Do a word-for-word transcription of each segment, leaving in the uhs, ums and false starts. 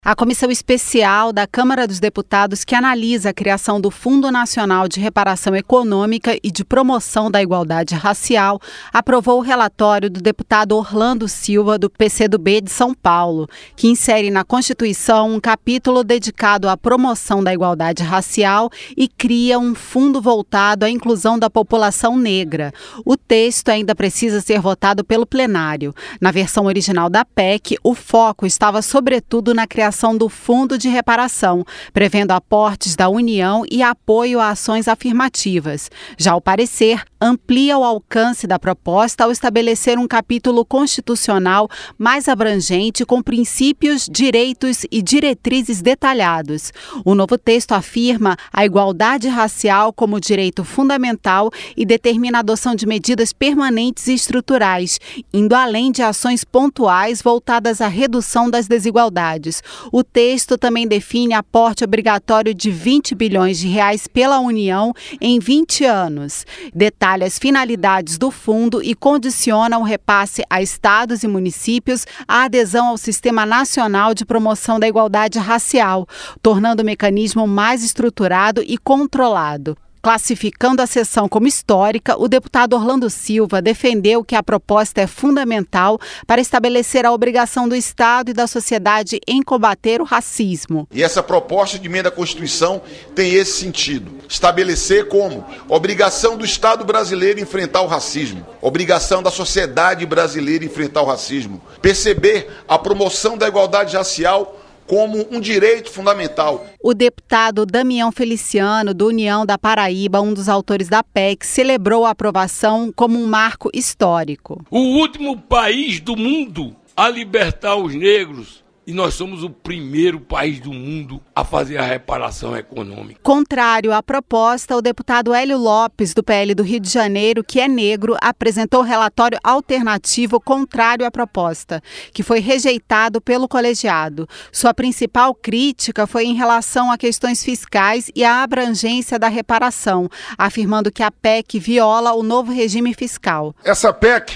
A comissão especial da Câmara dos Deputados que analisa a criação do Fundo Nacional de Reparação Econômica e de Promoção da Igualdade Racial aprovou o relatório do deputado Orlando Silva, do P C do B de São Paulo, que insere na Constituição um capítulo dedicado à promoção da igualdade racial e cria um fundo voltado à inclusão da população negra. O texto ainda precisa ser votado pelo plenário. Na versão original da P E C, o foco estava sobretudo na criação do Fundo de Reparação, prevendo aportes da União e apoio a ações afirmativas. Já o parecer amplia o alcance da proposta ao estabelecer um capítulo constitucional mais abrangente com princípios, direitos e diretrizes detalhados. O novo texto afirma a igualdade racial como direito fundamental e determina a adoção de medidas permanentes e estruturais, indo além de ações pontuais voltadas à redução das desigualdades. O texto também define aporte obrigatório de vinte bilhões de reais pela União em vinte anos. Detalha as finalidades do fundo e condiciona o repasse a estados e municípios à adesão ao Sistema Nacional de Promoção da Igualdade Racial, tornando o mecanismo mais estruturado e controlado. Classificando a sessão como histórica, o deputado Orlando Silva defendeu que a proposta é fundamental para estabelecer a obrigação do Estado e da sociedade em combater o racismo. E essa proposta de emenda à Constituição tem esse sentido. Estabelecer como obrigação do Estado brasileiro enfrentar o racismo, obrigação da sociedade brasileira enfrentar o racismo, perceber a promoção da igualdade racial como um direito fundamental. O deputado Damião Feliciano, do União da Paraíba, um dos autores da P E C, celebrou a aprovação como um marco histórico. O último país do mundo a libertar os negros. E nós somos o primeiro país do mundo a fazer a reparação econômica. Contrário à proposta, o deputado Hélio Lopes, do P L do Rio de Janeiro, que é negro, apresentou relatório alternativo contrário à proposta, que foi rejeitado pelo colegiado. Sua principal crítica foi em relação a questões fiscais e à abrangência da reparação, afirmando que a P E C viola o novo regime fiscal. Essa P E C,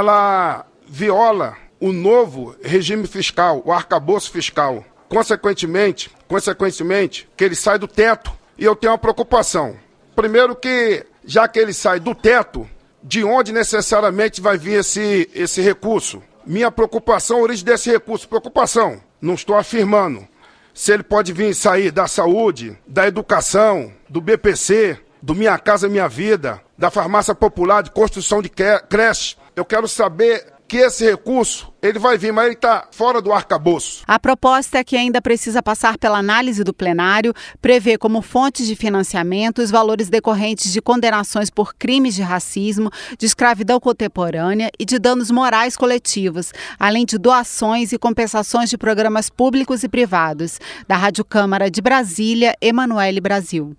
ela viola o novo regime fiscal, o arcabouço fiscal. Consequentemente, consequentemente, que ele sai do teto. E eu tenho uma preocupação. Primeiro que, já que ele sai do teto, de onde necessariamente vai vir esse, esse recurso? Minha preocupação, a origem desse recurso, preocupação, não estou afirmando. Se ele pode vir sair da saúde, da educação, do B P C, do Minha Casa Minha Vida, da farmácia popular, de construção de creche. Eu quero saber que esse recurso, ele vai vir, mas ele está fora do arcabouço. A proposta, que ainda precisa passar pela análise do plenário, prevê como fontes de financiamento os valores decorrentes de condenações por crimes de racismo, de escravidão contemporânea e de danos morais coletivos, além de doações e compensações de programas públicos e privados. Da Rádio Câmara de Brasília, Emanuele Brasil.